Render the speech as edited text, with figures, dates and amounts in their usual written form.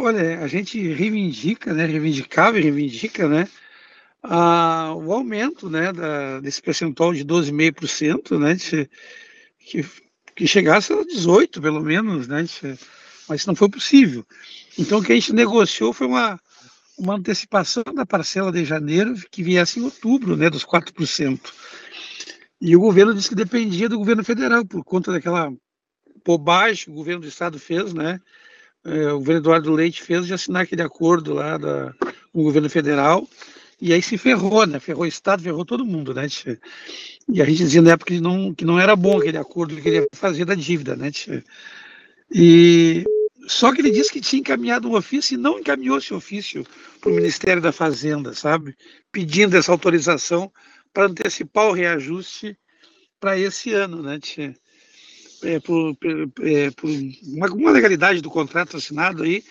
Olha, a gente reivindica, né, reivindicava e reivindica, né, o aumento, né, desse percentual de 12,5%, né, que, que chegasse a 18, pelo menos, né, mas não foi possível. Então, o que a gente negociou foi uma antecipação da parcela de janeiro que viesse em outubro, né, dos 4%. E o governo disse que dependia do governo federal, por conta daquela bobagem que o governo do estado fez, né, o governo Eduardo Leite fez de assinar aquele acordo lá com o governo federal, e aí se ferrou, né? Ferrou o Estado, ferrou todo mundo, né? E a gente dizia na época que não era bom aquele acordo que ele ia fazer da dívida, né? E só que ele disse que tinha encaminhado um ofício e não encaminhou esse ofício para o Ministério da Fazenda, sabe? Pedindo essa autorização para antecipar o reajuste para esse ano, né? Por uma legalidade do contrato assinado aí,